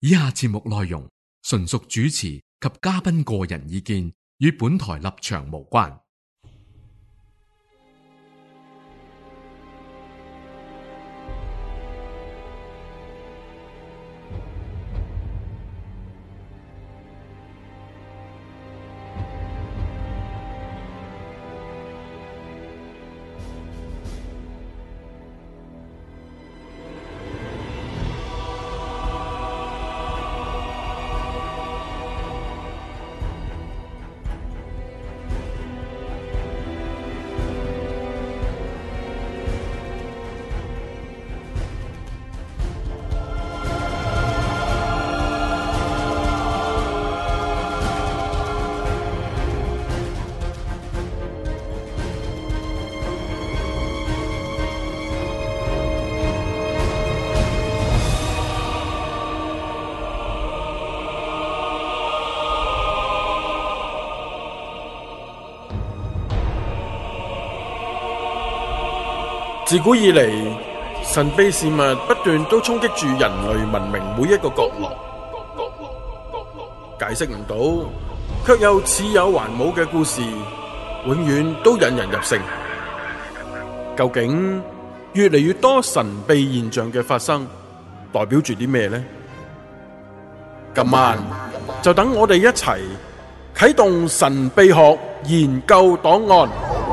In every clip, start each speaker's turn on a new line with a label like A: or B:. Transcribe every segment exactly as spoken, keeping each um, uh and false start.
A: 以下節目內容純屬主持及嘉賓個人意見，與本台立場無關。
B: 自古以嚟，神秘事物不斷都衝擊住人類文明每一個角落，解釋唔到，卻又似有還冇嘅故事，永遠都引人入勝。究竟越嚟越多神秘現象嘅發生，代表住啲咩呢？今晚就等我哋一齊啟動神秘學研究檔案。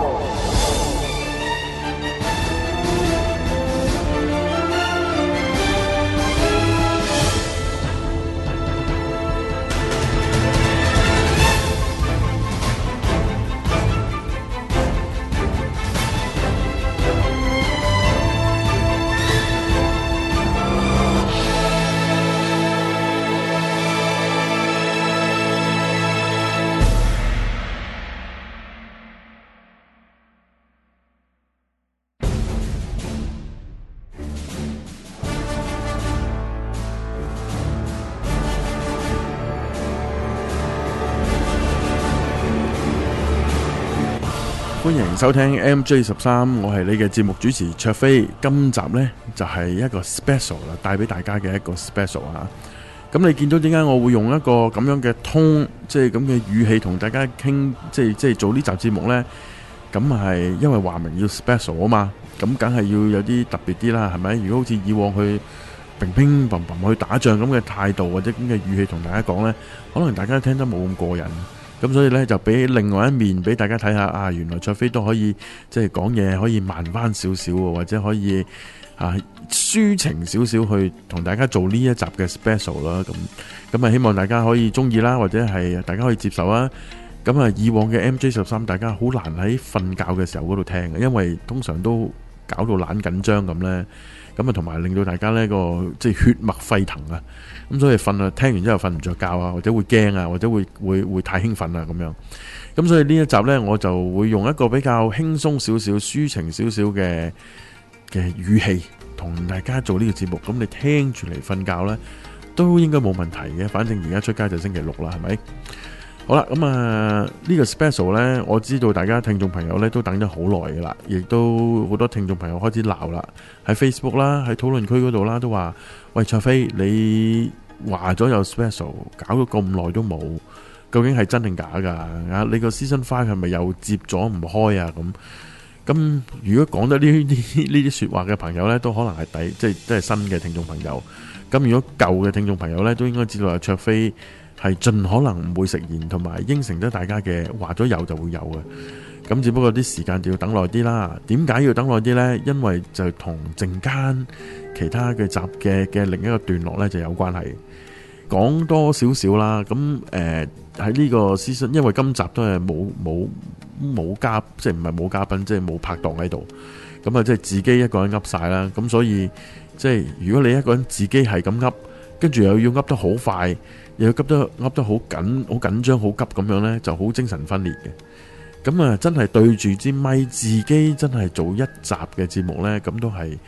B: 歡迎收聽 M J 十三，我係你嘅節目主持卓飛。今集呢就係一個 special 啦，帶俾大家嘅一個 special 啊。咁你見到點解我會用一個咁樣嘅 tone，即係咁嘅語氣同大家傾，即係即係做呢集節目呢？咁係因為話明要 special 啊嘛，咁梗係要有啲特別啲啦，係咪？如果好似以往去乒乒乓乓去打仗咁嘅態度或者咁嘅語氣同大家講呢，可能大家聽得冇咁過癮。咁所以咧就俾另外一面俾大家睇下啊，原來卓飛都可以即係講嘢可以慢翻少少，或者可以啊抒情少少去同大家做呢一集嘅 special 啦。咁咁啊希望大家可以中意啦，或者係大家可以接受啊。咁啊以往嘅 M J 十三大家好難喺瞓覺嘅時候嗰度聽嘅，因為通常都搞到懶緊張咁咧。咁啊同埋令到大家呢個即係血脈沸騰啊！咁所以瞓啊，聽完之後瞓唔着覺啊，或者會驚啊，或者會會會太興奮啊咁樣。咁所以呢一集呢，我就會用一個比較輕鬆少少、抒情少少嘅嘅語氣同大家做呢個節目。咁你聽住嚟瞓覺呢，都應該冇問題嘅。反正而家出街就星期六啦，係咪？好啦，咁啊呢個 special 呢，我知道大家聽眾朋友呢都等咗好耐噶啦，亦都好多聽眾朋友開始鬧啦，喺 Facebook 啦，喺討論區嗰度啦，都話：喂，卓飛，你話咗有 special，搞咗咁耐都冇，究竟係真定假噶？啊，你個 season five 係咪又接咗唔開啊？咁咁，如果講得呢啲呢啲說話嘅朋友呢，都可能係第即係都係新嘅聽眾朋友。咁如果舊嘅聽眾朋友呢，都應該知道阿卓飛係盡可能唔會食言，同埋應承咗大家嘅，話咗有就會有嘅。咁只不過啲時間就要等耐啲啦。點解要等耐啲呢？因為就同陣間其他嘅集嘅嘅另一個段落呢就有關係。講多少少啦。咁誒喺呢個 season，因為今集都係冇冇冇嘉，即係唔係冇嘉賓，即係冇拍檔喺度。咁啊，即係自己一個人噏晒啦。咁所以即係如果你一個人自己係咁噏，跟住又要噏得好快，又要噏得噏得好緊、好緊張、好急咁樣呢，就好精神分裂嘅。咁啊，真係對住支咪，自己真係做一集嘅節目呢，咁都係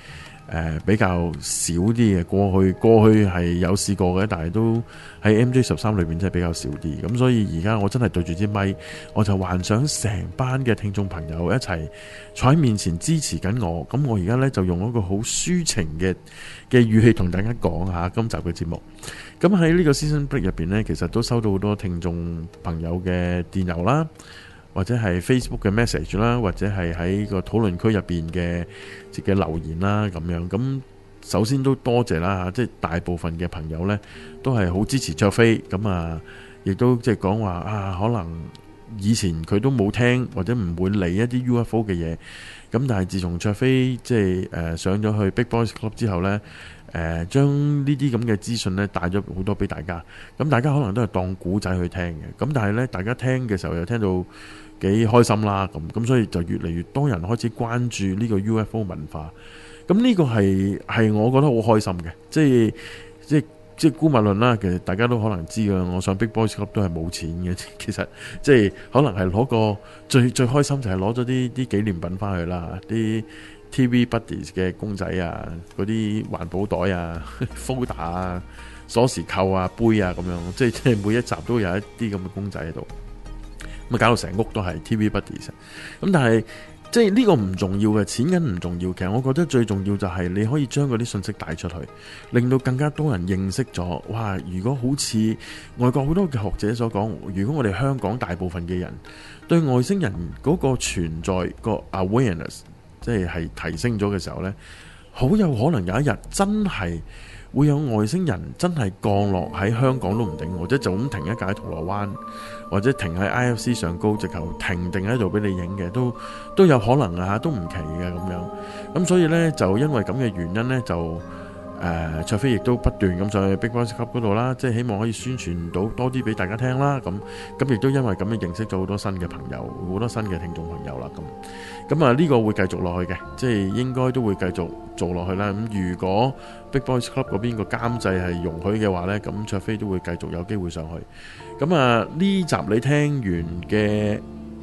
B: 呃、比較少啲嘅。過去過去係有試過嘅，但係都喺 M J 十三裏邊真係比較少啲。咁所以而家我真係對住支咪，我就幻想成班嘅聽眾朋友一齊坐喺面前支持緊我。咁我而家呢，就用一個好抒情嘅嘅語氣同大家講下今集嘅節目。咁喺呢個 Season Break 入邊呢，其實都收到好多聽眾朋友嘅電郵啦，或者係 Facebook 嘅 message 啦，或者係喺個討論區入邊嘅嘅留言啦咁樣。咁首先都多謝啦嚇，即係大部分嘅朋友呢都係好支持卓飛，咁啊亦都即係講話啊，可能以前佢都冇聽或者唔會理一啲 U F O 嘅嘢，咁但係自從卓飛即係誒上咗去 Big Boys Club 之後呢，誒將呢啲咁嘅資訊呢帶咗好多俾大家，咁大家可能都係當古仔去聽嘅，咁但係呢，大家聽嘅時候又聽到幾開心啦，咁咁所以就越嚟越多人開始關注呢個 U F O 文化。咁呢個係係我覺得好開心嘅，即係即係即係姑勿論啦。其實大家都可能知㗎，我上 Big Boys Club 都係冇錢嘅。其實即係可能係攞個最最開心就係攞咗啲啲紀念品翻去啦，啲 T V Buddies 嘅公仔啊，嗰啲環保袋啊、folder 啊、鎖匙扣啊、杯啊咁樣，即係即係每一集都有一啲咁嘅公仔喺度，咁啊搞到成屋都係 T V Buddies。咁但係即係呢個唔重要嘅，錢銀唔重要。其實我覺得最重要就係你可以將嗰啲信息帶出去，令到更加多人認識咗。哇！如果好似外國好多嘅學者所講，如果我哋香港大部分嘅人對外星人嗰個存在個 awareness 即係係提升咗嘅時候呢，好有可能有一日真係會有外星人真係降落喺香港都唔定，或者就咁停一架喺銅鑼灣，或者停喺 I F C 上高，直頭停定喺度俾你影嘅，都都有可能啊，都唔奇嘅咁樣。咁所以呢，就因為咁嘅原因呢，就誒卓飛亦都不斷咁上去 Big Boys Club 嗰度啦，即係希望可以宣傳到多啲俾大家聽啦。咁咁亦都因為咁樣認識咗好多新嘅朋友，好多新嘅聽眾朋友啦。咁咁啊呢個會繼續落去嘅，即係應該都會繼續做落去啦。咁如果 Big Boys Club 嗰邊個監製係容許嘅話呢，咁卓飛都會繼續有機會上去。咁啊呢集你聽完嘅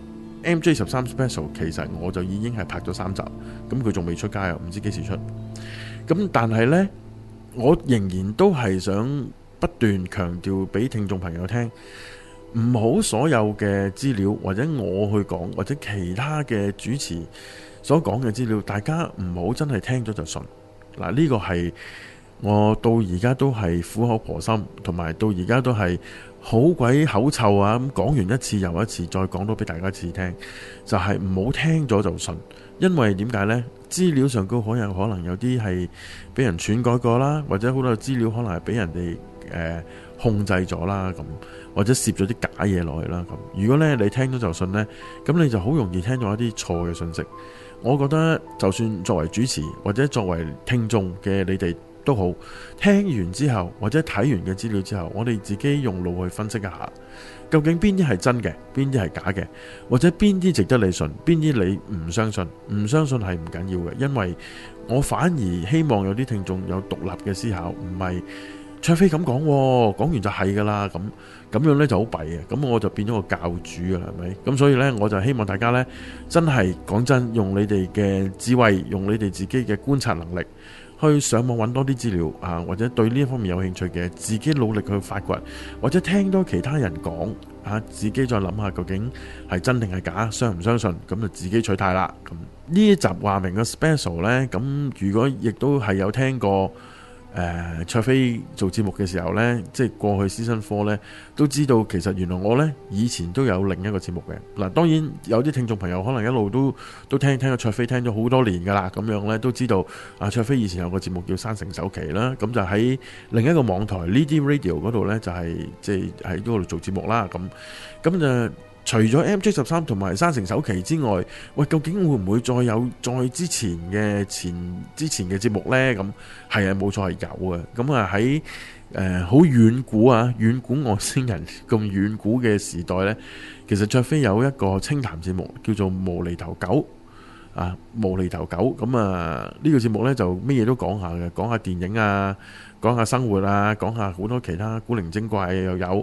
B: M J 十三 Special， 其實我就已經係拍咗三集，咁佢仲未出街啊，唔知幾時出。咁但係呢，我仍然都係想不斷強調俾聽眾朋友聽，唔好所有嘅資料或者我去講或者其他嘅主持所講嘅資料，大家唔好真係聽咗就信。嗱，呢個係我到而家都係苦口婆心，同埋到而家都係好鬼口臭啊！咁講完一次又一次，再講多俾大家一次聽，就係唔好聽咗就信。因為點解呢？資料上高可能可能有啲係俾人篡改過啦，或者好多資料可能係俾人哋誒、呃、控制咗啦，咁或者攝咗啲假嘢落去啦。咁如果咧你聽咗就信呢，咁你就好容易聽到一啲錯嘅信息。我覺得就算作為主持或者作為聽眾嘅你哋都好，聽完之後或者睇完嘅資料之後，我哋自己用腦去分析一下，究竟邊啲係真嘅，邊啲係假嘅，或者邊啲值得你信，邊啲你唔相信。唔相信係唔緊要嘅，因為我反而希望有啲聽眾有獨立嘅思考，唔係卓飛咁講，講完就係噶啦，咁咁樣呢就好弊嘅，咁我就變咗個教主噶啦，係咪？咁所以呢，我就希望大家呢，真係講真，用你哋嘅智慧，用你哋自己嘅觀察能力，去上網揾多啲資料啊，或者對呢一方面有興趣嘅，自己努力去發掘，或者聽多其他人講啊，自己再諗下究竟係真定係假，相唔相信，咁就自己取態啦。咁呢一集話明嘅 special 呢，咁如果亦都係有聽過誒卓飛做節目嘅時候呢，即係過去 Season Four 呢，都知道其實原來我呢以前都有另一個節目嘅。嗱，當然有啲聽眾朋友可能一路都都聽聽個卓飛聽咗好多年噶啦，咁樣呢都知道啊，卓飛以前有個節目叫山城首期啦，咁就喺另一個網台 Lady Radio 嗰度呢，就係即係喺嗰度做節目啦。咁咁就除咗 M J 十三同埋山城首期之外，喂，究竟會唔會再有再之前嘅前之前嘅節目呢？咁係啊，冇錯係有嘅。咁啊喺誒好遠古啊，遠古外星人咁遠古嘅時代呢，其實卓飛有一個清談節目叫做無厘頭狗啊，無厘頭狗。咁啊呢個節目呢，就咩嘢都講下嘅，講下電影啊，講下生活啊，講下好多其他古靈精怪又有。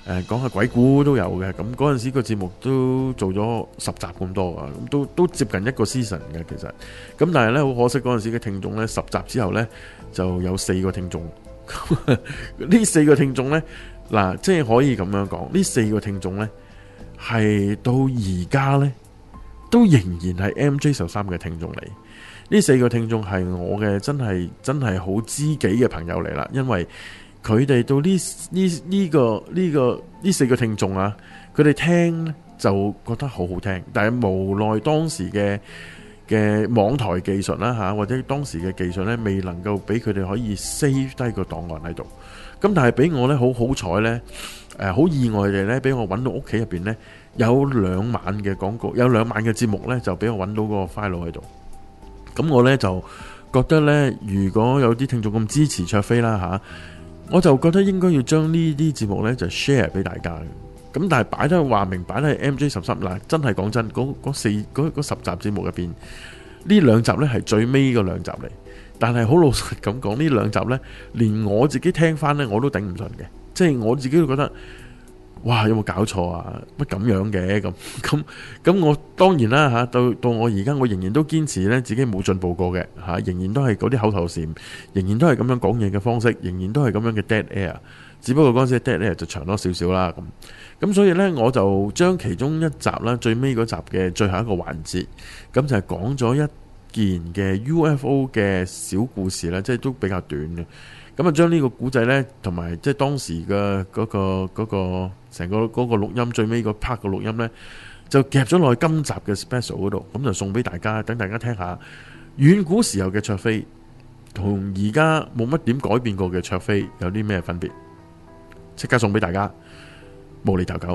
B: 誒講下鬼故都有嘅。咁嗰陣時個節目都做咗十集咁多啊，咁都都接近一個 season 嘅其實。咁但係咧好可惜嗰陣時嘅聽眾咧，十集之後咧就有四個聽眾。呢四個聽眾咧，嗱即係可以咁樣講，呢四個聽眾咧係到而家咧都仍然係 M J 十三嘅聽眾嚟。呢四個聽眾係我嘅真係真係好知己嘅朋友嚟啦，因為佢哋到呢呢呢個呢個呢四個聽眾啊，佢哋聽咧就覺得好好聽，但係無奈當時嘅嘅網台技術啦嚇，或者當時嘅技術咧未能夠俾佢哋可以 save 低個檔案喺度。咁但係俾我咧好好彩咧，誒好意外地咧俾我揾到屋企入邊咧有兩晚嘅廣告，有兩晚嘅節目咧就俾我揾到嗰個 file 喺度。咁我咧就覺得咧，如果有啲聽眾咁支持卓飛啦嚇，我就覺得應該要將呢啲節目咧就 share 俾大家嘅。咁但係擺得話明擺得係 M J 十三嗱，真係講真，嗰嗰四嗰嗰十集節目入邊，呢兩集咧係最尾嗰兩集嚟。但係好老實咁講，呢兩集咧，連我自己聽翻咧我都頂唔順嘅，即係我自己都覺得。哇！有冇搞錯啊？乜咁樣嘅咁咁咁？我當然啦嚇，到到我而家我仍然都堅持咧，自己冇進步過嘅嚇，仍然都係嗰啲口頭禪，仍然都係咁樣講嘢嘅方式，仍然都係咁樣嘅 dead air。只不過嗰陣時 dead air 就長多少少啦咁。咁所以咧，我就將其中一集啦，最尾嗰集嘅最後一個環節，咁就係講咗一件嘅 U F O 嘅小故事啦，即係都比較短嘅。咁啊，將呢個古仔呢，同埋即係當時嘅嗰個嗰個成個嗰個錄音最尾個 part 嘅錄音呢，就夾咗落去今集嘅 special 嗰度，咁就送俾大家，等大家聽下遠古時候嘅卓飛同而家冇乜點改變過嘅卓飛有啲咩分別？即刻送俾大家，無厘頭狗。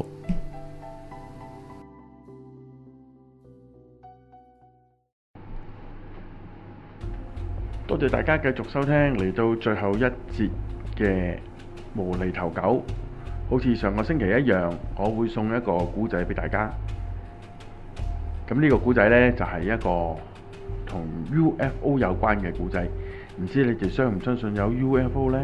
B: 多謝大家繼續收聽，嚟到最後一節嘅無厘頭狗。好似上個星期一樣，我會送一個古仔俾大家。咁呢個古仔呢，就係一個同 U F O 有關嘅古仔。唔知你哋相唔相信有 U F O 呢？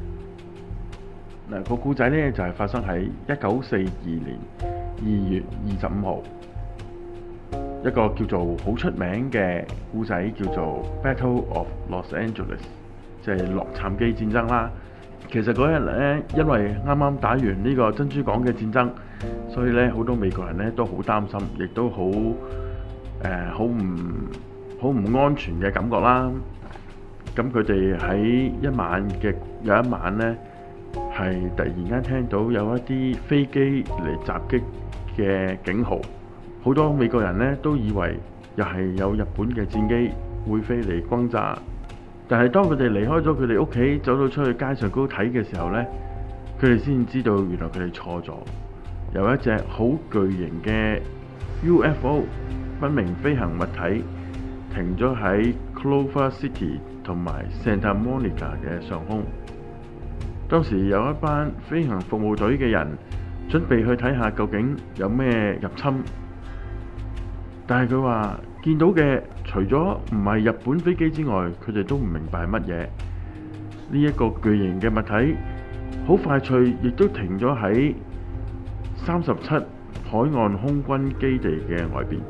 B: 嗱，個古仔呢，就係發生喺一九四二年二月二十五號。一個叫做好出名嘅故仔，叫做 Battle of Los Angeles， 即係洛杉磯戰爭啦。其實嗰日呢，因為啱啱打完呢個珍珠港嘅戰爭，所以呢好多美國人呢都好擔心，亦都好誒好唔好唔安全嘅感覺啦。咁佢哋喺一晚嘅有一晚呢，係突然間聽到有一啲飛機嚟襲擊嘅警號。好多美國人呢都以為又係有日本嘅戰機會飛嚟轟炸，但係當佢哋離開咗佢哋屋企，走到出去街上高睇嘅時候呢，佢哋先知道原來佢哋錯咗，有一隻好巨型嘅 U F O 不明飛行物體停咗喺 Clover City 同埋 Santa Monica 嘅上空。當時有一班飛行服務隊嘅人準備去睇下究竟有咩入侵。但係佢話見到嘅除咗唔係日本飛機之外，佢哋都唔明白係乜嘢。呢一個巨型嘅物體好快脆，亦都停咗喺三十七海岸空軍基地嘅外邊。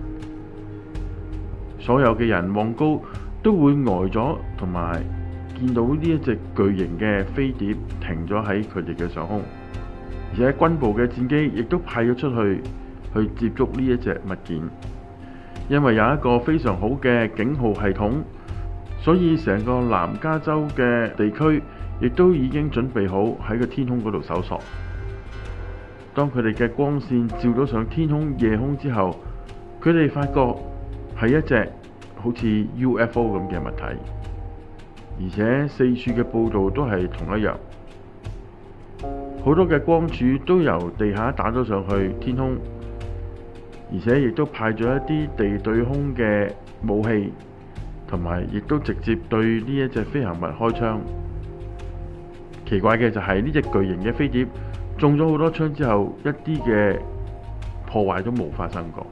B: 所有嘅人望高都會呆咗，同埋見到呢一隻巨型嘅飛碟停咗喺佢哋嘅上空，而且軍部嘅戰機亦都派咗出去。去接觸呢一隻物件，因為有一個非常好嘅警號系統，所以成個南加州嘅地區亦都已經準備好喺個天空嗰度搜索。當佢哋嘅光線照咗上天空夜空之後，佢哋發覺係一隻好似 U F O 咁嘅物體，而且四處嘅報道都係同一樣，好多嘅光柱都由地下打咗上去天空。而且亦都派咗一啲地對空嘅武器，同埋亦都直接對呢一隻飛行物開槍。奇怪嘅就係呢隻巨型嘅飛碟中咗好多槍之後，一啲嘅破壞都冇發生過。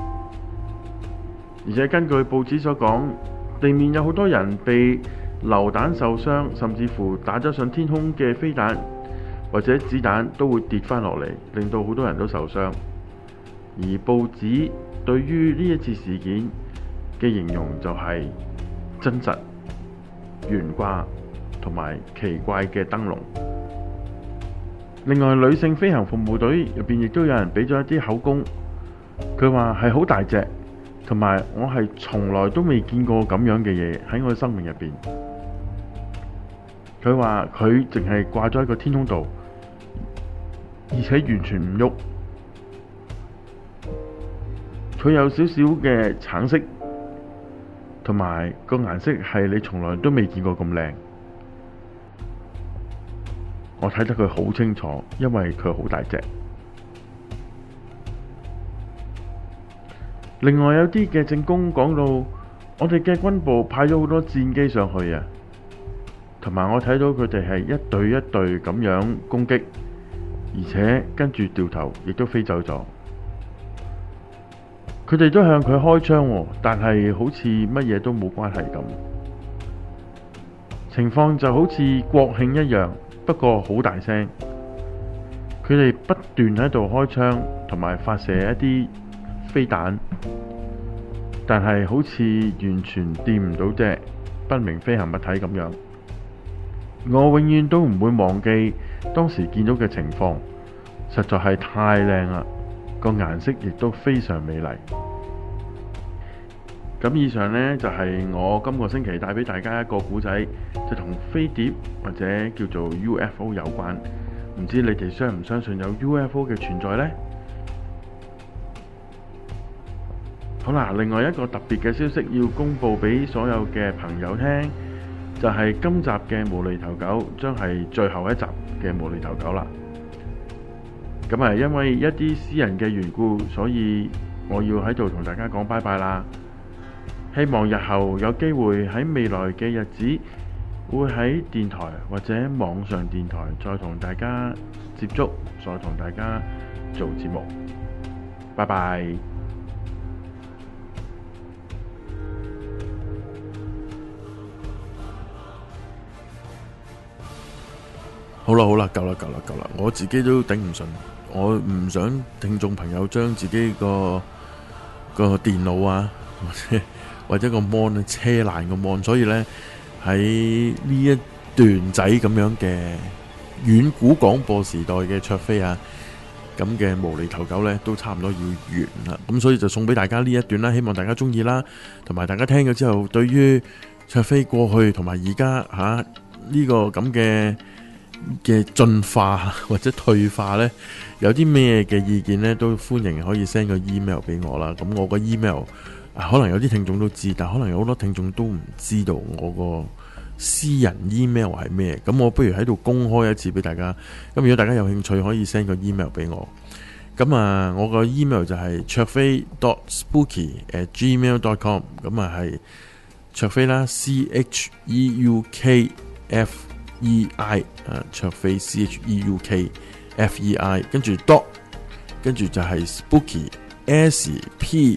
B: 而且根據報紙所講，地面有好多人被流彈受傷，甚至乎打咗上天空嘅飛彈或者子彈都會跌返落嚟，令到好多人都受傷。而報紙對於呢一次事件嘅形容就係真實、懸掛同埋奇怪嘅燈籠。另外，女性飛行服務隊入邊亦都有人俾咗一啲口供，佢話係好大隻，同埋我係從來都未見過咁樣嘅嘢喺我嘅生命入邊。佢話佢淨係掛咗喺個天空度，而且完全唔喐。佢有少少嘅橙色，同埋個顏色係你從來都未見過咁靚。我睇得佢好清楚，因為佢好大隻。另外有啲嘅證供講到，我哋嘅軍部派咗好多戰機上去啊，同埋我睇到佢哋係一隊一隊咁樣攻擊，而且跟住掉頭亦都飛走咗。佢哋都向佢開槍，但係好似乜嘢都冇關係咁。情況就好似國慶一樣，不過好大聲。佢哋不斷喺度開槍，同埋發射一啲飛彈，但係好似完全掂唔到隻不明飛行物體咁樣。我永遠都唔會忘記當時見到嘅情況，實在係太靚啦，個顏色亦都非常美麗。咁以上呢，就係、是、我今個星期帶俾大家一個故仔，就同飛碟或者叫做 U F O 有關。唔知你哋相唔相信有 U F O 嘅存在呢？好啦，另外一個特別嘅消息要公佈俾所有嘅朋友聽，就係、是、今集嘅無厘頭狗將係最後一集嘅無厘頭狗啦。咁啊，因為一啲私人嘅緣故，所以我要喺度同大家講拜拜啦。希望日後有機會喺未來嘅日子，會喺電台或者網上電台再同大家接觸，再同大家做節目。拜拜。好啦好啦，夠啦夠啦夠啦，我自己都頂唔順，我唔想聽眾朋友將自己個個電腦啊或者或者個 mon 咧車爛個 mon， 所以呢，喺呢一段仔咁樣嘅遠古廣播時代嘅卓飛啊，咁嘅無厘頭狗呢都差唔多要完啦，咁所以就送俾大家呢一段啦，希望大家中意啦，同埋大家聽咗之後，對於卓飛過去同埋而家吓呢個咁嘅嘅進化或者退化呢，有啲咩嘅意見呢，都歡迎可以 send 個 email 俾我啦。咁我個 email 可能有啲聽眾都知，但可能有好多聽眾都唔知道我個私人 email 係咩。咁我不如喺度公開一次俾大家。咁如果大家有興趣，可以 send 個 email 俾我。咁啊，我個 email 就係卓飛 dot spooky at gmail dot com。咁啊係卓飛啦 ，C H E U K F E I 啊，卓飛 C H E U K F E I， 跟住 dot， 跟住就係 spooky S P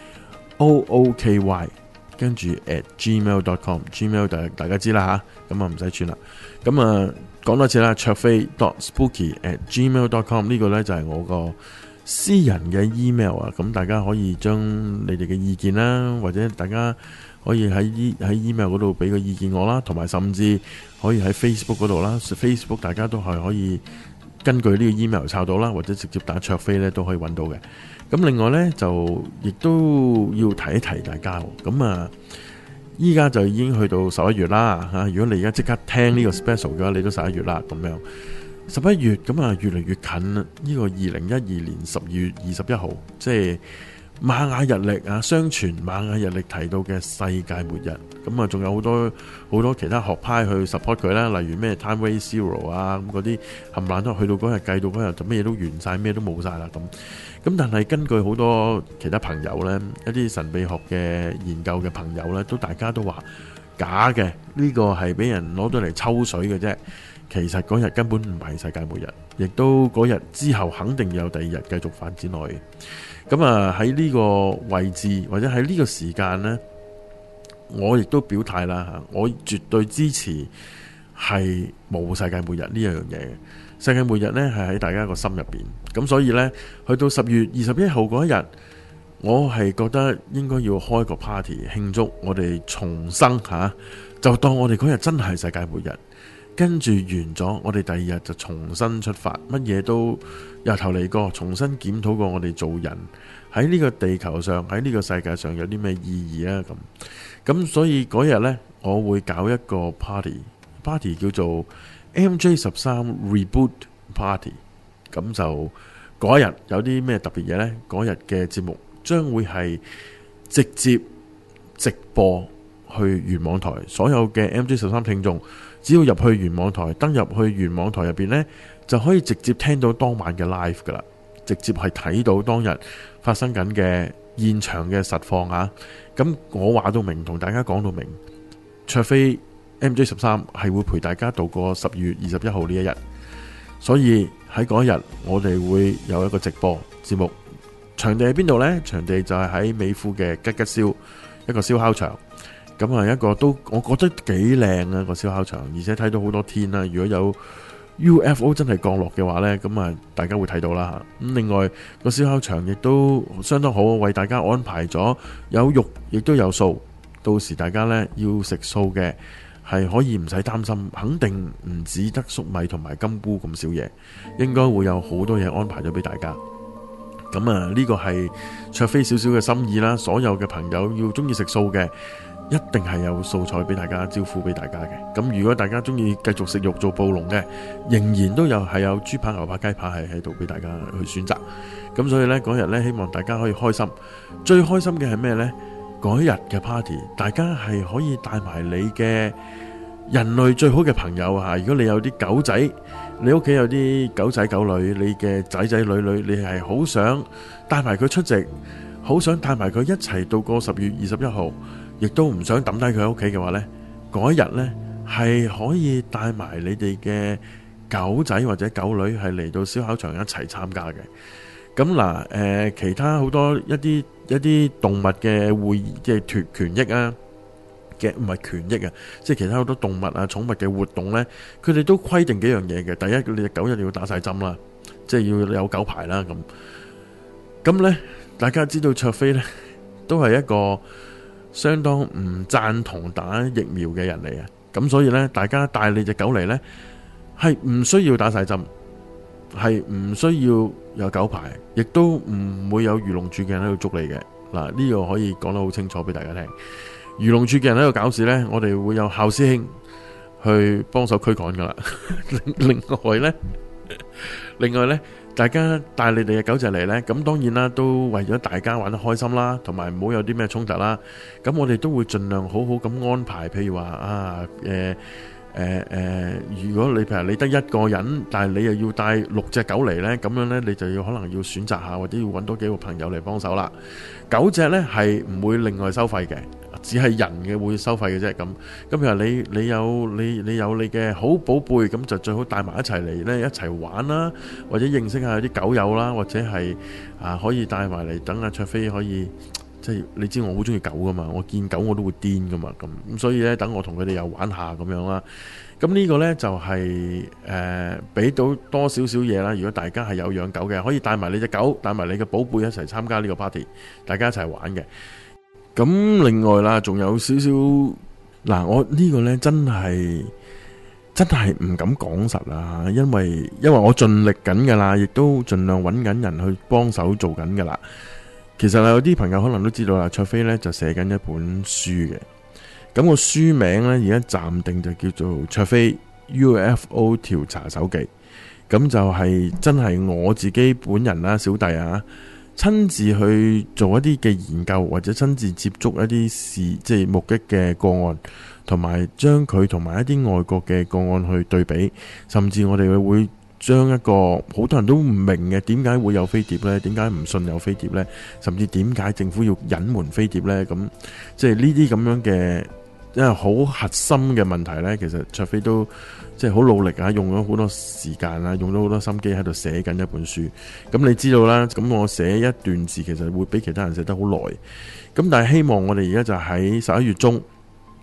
B: O O K Y， 跟住 at gmail dot com，gmail 大大家知啦吓，咁啊唔使串啦。咁啊講多次啦，卓飛 dot spooky at gmail dot com 呢個呢就係我個私人嘅 email 啊，咁大家可以將你哋嘅意見啦，或者大家可以喺喺 email 嗰度俾個意見我啦，同埋甚至可以喺 Facebook 嗰度啦 ，Facebook 大家都係可以根據呢個 email 抄到啦，或者直接打卓飛咧都可以揾到嘅。咁另外呢，就亦都要提一提大家，咁啊依家就已經去到十一月啦嚇。如果你而家即刻聽呢個 special 嘅話，你都十一月啦咁樣。十一月咁啊，越嚟越近啦！呢、這個二零一二年十二月二十一號，即係瑪雅日曆啊，相傳瑪雅日曆提到嘅世界末日。咁啊，仲有好多好多其他學派去 support 佢啦，例如咩 Time Wave Zero 啊，咁嗰啲冚唪唥都去到嗰日計到嗰日就咩嘢都完晒，咩都冇晒啦咁。咁但係根據好多其他朋友呢，一啲神秘學嘅研究嘅朋友呢，都大家都話假嘅，呢、這個係俾人攞咗嚟抽水嘅啫。其實嗰日根本唔係世界末日，亦都嗰日之後肯定有第二日繼續發展落去。咁啊喺呢個位置或者喺呢個時間呢，我亦都表態啦嚇，我絕對支持係冇世界末日呢樣嘢嘅。世界末日呢係喺大家個心入邊，咁所以呢，去到十月二十一號嗰一日，我係覺得應該要開個 party 慶祝我哋重生吓、啊，就當我哋嗰日真係世界末日，跟住完咗，我哋第二日就重新出發，乜嘢都由頭嚟過，重新檢討過我哋做人喺呢個地球上，喺呢個世界上有啲咩意義啊？咁咁所以嗰日呢，我會搞一個 party，party party 叫做 M J 十三 Reboot Party。咁就嗰日有啲咩特別嘢呢？嗰日嘅節目將會係直接直播去原網台，所有嘅 M J 十三聽眾只要入去原網台，登入去原網台入邊呢，就可以直接聽到當晚嘅 live 噶啦，直接係睇到當日發生緊嘅現場嘅實況啊！咁我話到明，同大家講到明，卓飛 M J 十三係會陪大家度過十月二十一號呢一日，所以喺嗰一日我哋會有一個直播節目，場地喺邊度呢？場地就係喺美孚嘅吉吉燒一個燒烤場，咁啊一個都我覺得幾靚啊個燒烤場，而且睇到好多天啦。如果有 U F O 真係降落嘅話呢，咁啊大家會睇到啦。咁另外個燒烤場亦都相當好，為大家安排咗有肉亦都有素，到時大家呢要食素嘅係可以唔使擔心，肯定唔只得粟米同埋金菇咁少嘢，應該會有好多嘢安排咗俾大家。咁啊呢個係卓飛少少嘅心意啦，所有嘅朋友要中意食素嘅，一定係有素菜俾大家招呼俾大家嘅。咁如果大家中意繼續食肉做暴龍嘅，仍然都有係有豬扒牛扒雞扒係喺度俾大家去選擇。咁所以呢，嗰日呢，希望大家可以開心。最開心嘅係咩呢？嗰日嘅 party 大家係可以帶埋你嘅人類最好嘅朋友吓。如果你有啲狗仔，你屋企有啲狗仔狗女，你嘅仔仔女女，你係好想帶埋佢出席，好想帶埋佢一齊度過十月二十一號，亦都唔想抌低佢喺屋企嘅話呢，嗰一日呢係可以帶埋你哋嘅狗仔或者狗女係嚟到燒烤場一齊參加嘅。咁嗱，誒、呃，其他好多一啲一啲動物嘅會議嘅權權益啊，嘅唔係權益啊，即係其他好多動物啊、寵物嘅活動呢，佢哋都規定幾樣嘢嘅。第一，你隻狗一定要打晒針啦，即係要有狗牌啦。咁咁呢，大家知道卓飛呢都係一個相當唔贊同打疫苗嘅人嚟啊。咁所以呢，大家帶你隻狗嚟呢，係唔需要打晒針，係唔需要有狗牌，亦都唔會有漁農處嘅人喺度捉你嘅。嗱，呢個可以講得好清楚俾大家聽。漁農處嘅人喺度搞事呢，我哋會有校師兄去幫手驅趕噶啦。另外呢，另外呢，大家帶你哋嘅狗仔嚟呢，咁當然啦，都為咗大家玩得開心啦，同埋唔好有啲咩衝突啦。咁我哋都會盡量好好咁安排，譬如話啊，誒誒誒，如果你譬如你得一個人，但係你又要帶六隻狗嚟呢，咁樣呢，你就要可能要選擇下，或者要揾多幾個朋友嚟幫手啦。狗隻呢係唔會另外收費嘅，只係人嘅會收費嘅啫。咁咁譬如你你有你你有你嘅好寶貝，咁就最好帶埋一齊嚟呢，一齊玩啦，或者認識下啲狗友啦，或者係啊可以帶埋嚟等阿卓飛可以。即係你知我好中意狗噶嘛，我見狗我都會癲噶嘛，咁咁所以咧，等我同佢哋又玩下咁樣啦。咁呢個呢，就係誒俾到多少少嘢啦。如果大家係有養狗嘅，可以帶埋你隻狗，帶埋你嘅寶貝一齊參加呢個 party，大家一齊玩嘅。咁另外啦，仲有少少嗱，我呢個呢，真係真係唔敢講實啦，因為因為我盡力緊噶啦，亦都盡量揾緊人去幫手做緊噶啦。其實有啲朋友可能都知道啦，卓飛呢就寫緊一本書嘅，咁個書名呢，而家暫定就叫做卓飛 U F O 調查手記，咁就係真係我自己本人啦，小弟啊，親自去做一啲嘅研究，或者親自接觸一啲事，即係目擊嘅個案，同埋將佢同埋一啲外國嘅個案去對比，甚至我哋會將一個好多人都唔明嘅，點解會有飛碟呢？點解唔信有飛碟呢？甚至點解政府要隱瞞飛碟呢？咁即係呢啲咁樣嘅，因為好核心嘅問題呢，其實卓飛都即係好努力啊，用咗好多時間啊，用咗好多心機喺度寫緊一本書。咁你知道啦，咁我寫一段字其實會比其他人寫得好耐。咁但係希望我哋而家就喺十一月中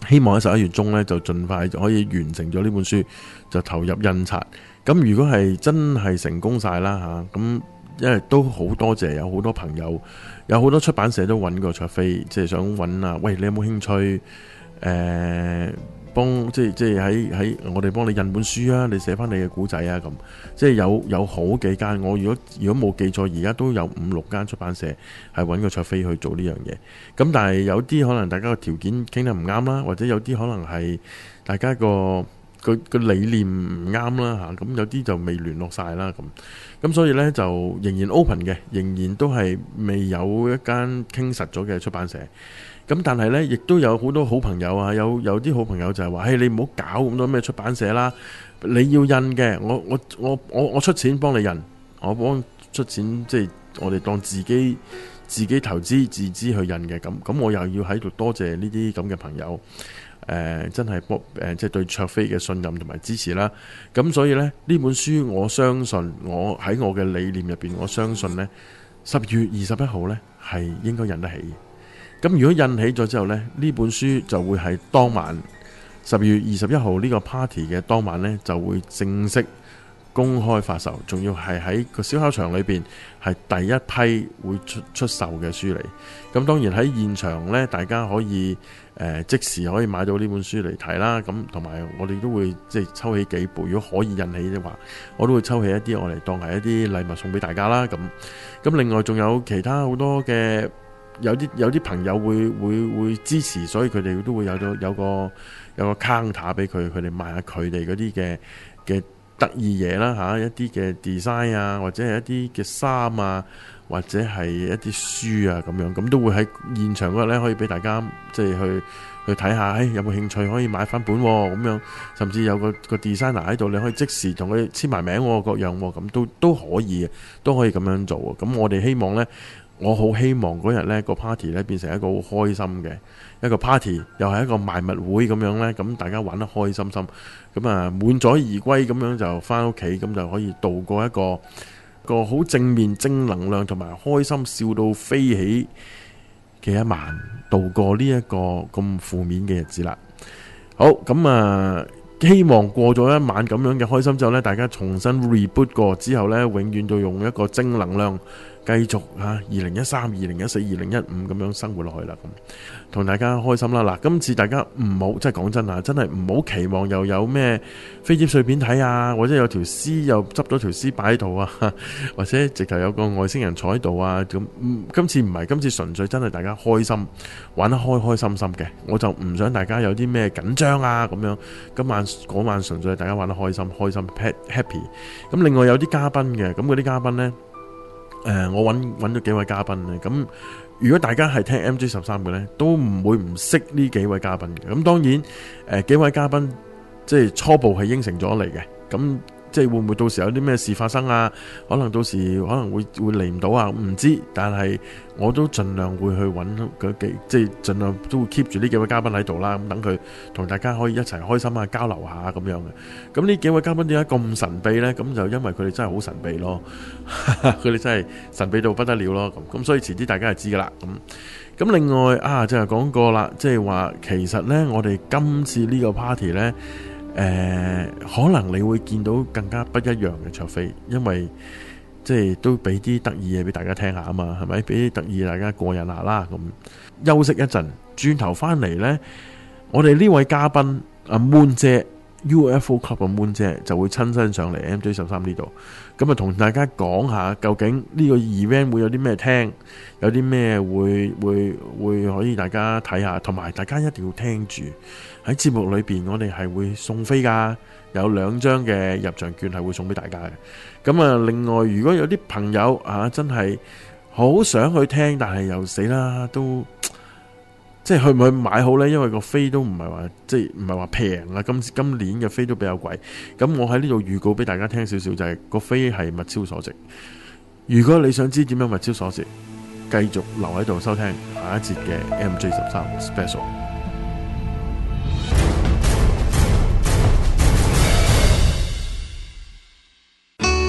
B: 希望喺十一月中咧就盡快就可以完成咗呢本書，就投入印刷。咁如果係真係成功晒啦嚇，咁因為都好多謝有好多朋友，有好多出版社都揾過卓飛，即係想揾啊，喂，你有冇興趣誒？呃幫即係即係喺喺我哋幫你印本書啊，你寫翻你嘅古仔啊，咁即係有有好幾間，我如果如果冇記錯，而家都有五六間出版社係揾個卓飛去做呢樣嘢。咁但係有啲可能大家個條件傾得唔啱啦，或者有啲可能係大家個個個理念唔啱啦嚇，咁有啲就未聯絡晒啦咁。咁所以呢，就仍然 open 嘅，仍然都係未有一間傾實咗嘅出版社。咁但係呢，亦都有好多好朋友啊，有有啲好朋友就係話，嘿，你唔好搞咁多咩出版社啦，你要印嘅，我我我我我出錢幫你印，我幫出錢，即係我哋當自己自己投資自資去印嘅，咁咁我又要喺度多謝呢啲咁嘅朋友，誒、呃、真係幫誒即係對卓飛嘅信任同埋支持啦。咁所以呢，呢本書我相信我喺我嘅理念入邊，我相信呢十月二十一號呢係應該印得起。咁如果印起咗之後呢，呢本書就會係當晚十月二十一號呢個 party 嘅當晚呢，就會正式公開發售，仲要係喺個燒烤場裏邊係第一批會出出售嘅書嚟。咁當然喺現場呢，大家可以誒、呃、即時可以買到呢本書嚟睇啦。咁同埋我哋都會即係抽起幾部，如果可以印起嘅話，我都會抽起一啲我嚟當係一啲禮物送俾大家啦。咁咁另外仲有其他好多嘅。有啲有啲朋友會會會支持，所以佢哋都會有咗有個有個 counter 俾佢，佢哋賣下佢哋嗰啲嘅嘅得意嘢啦嚇，一啲嘅 design 啊，或者係一啲嘅衫啊，或者係一啲書啊咁樣，咁都會喺現場嗰日咧可以俾大家即係去去睇下，誒有冇興趣可以買翻本咁樣，甚至有個個 designer 喺度，你可以即時同佢簽埋名各樣，咁都都可以嘅，都可以咁樣做。咁我哋希望咧。我好希望嗰日呢個 party 呢變成一個好開心嘅一個 party，又係一個賣物會咁樣呢，咁大家玩得開心心，咁啊滿載而歸咁樣就翻屋企，咁就可以度過一個一個好正面正能量同埋開心笑到飛起嘅一晚，度過呢一個咁負面嘅日子啦。好，咁啊希望過咗一晚咁樣嘅開心之後呢，大家重新 reboot 過之後呢，永遠都用一個正能量繼續嚇二零一三、二零一四、二零一五咁樣生活落去啦，咁同大家開心啦。嗱，今次大家唔好，即係講真啊，真係唔好期望又有咩飛碟碎片睇啊，或者有條屍又執咗條屍擺喺度啊，或者直頭有個外星人坐喺度啊咁。今次唔係，今次純粹真係大家開心玩得開開心心嘅，我就唔想大家有啲咩緊張啊咁樣。今晚嗰晚純粹係大家玩得開心開心 happy。咁另外有啲嘉賓嘅，咁嗰啲嘉賓呢。誒、呃，我揾揾咗幾位嘉賓咧，咁如果大家係聽 M J 十三嘅呢，都唔會唔識呢幾位嘉賓嘅。咁當然，誒、呃、幾位嘉賓即係初步係應承咗嚟嘅，咁即係會唔會到時有啲咩事發生啊？可能到時可能會會嚟唔到啊，唔知。但係我都盡量會去揾嗰幾，即係盡量都會 keep 住呢幾位嘉賓喺度啦，咁等佢同大家可以一齊開心啊，交流下咁樣嘅。咁呢幾位嘉賓點解咁神秘呢？咁就因為佢哋真係好神秘咯，佢哋真係神秘到不得了咯。咁咁所以遲啲大家就知噶啦。咁咁另外啊，就係講過啦，即係話其實呢，我哋今次呢個 party 呢。誒、呃，可能你會見到更加不一樣嘅卓飛，因為即係都俾啲得意嘢俾大家聽下啊嘛，係咪？俾啲得意大家過癮下啦。咁休息一陣，轉頭翻嚟呢，我哋呢位嘉賓阿 Moon 姐 U F O Club 嘅 Moon 姐就會親身上嚟 M J 十三呢度，咁啊同大家講下究竟呢個 event 會有啲咩聽，有啲咩會會會可以大家睇下，同埋大家一定要聽住。喺節目裏邊，我哋係會送飛噶，有兩張嘅入場券係會送俾大家嘅。咁啊，另外如果有啲朋友啊，真係好想去聽，但係又死啦，都即係去唔去買好呢？因為個飛都唔係話即係唔係話平啊，今今年嘅飛都比較貴。咁我喺呢度預告俾大家聽少少，就係個飛係物超所值。如果你想知點樣物超所值，繼續留喺度收聽下一節嘅 M J 十三 Special。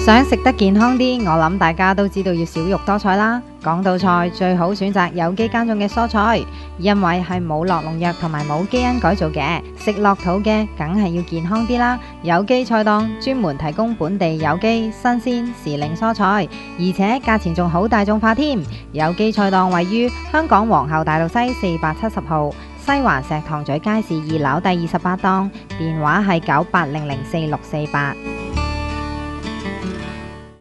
C: 想食得健康啲，我諗大家都知道要少肉多菜啦。講到菜，最好選擇有機耕種嘅蔬菜，因為係冇落農藥同埋冇基因改造嘅，食落肚嘅梗係要健康啲啦。有機菜檔專門提供本地有機、新鮮、時令蔬菜，而且價錢仲好大眾化添。有機菜檔位於香港皇后大道西四百七十號，西環石塘咀街市二樓第二十八檔，電話係九八零零四六四八。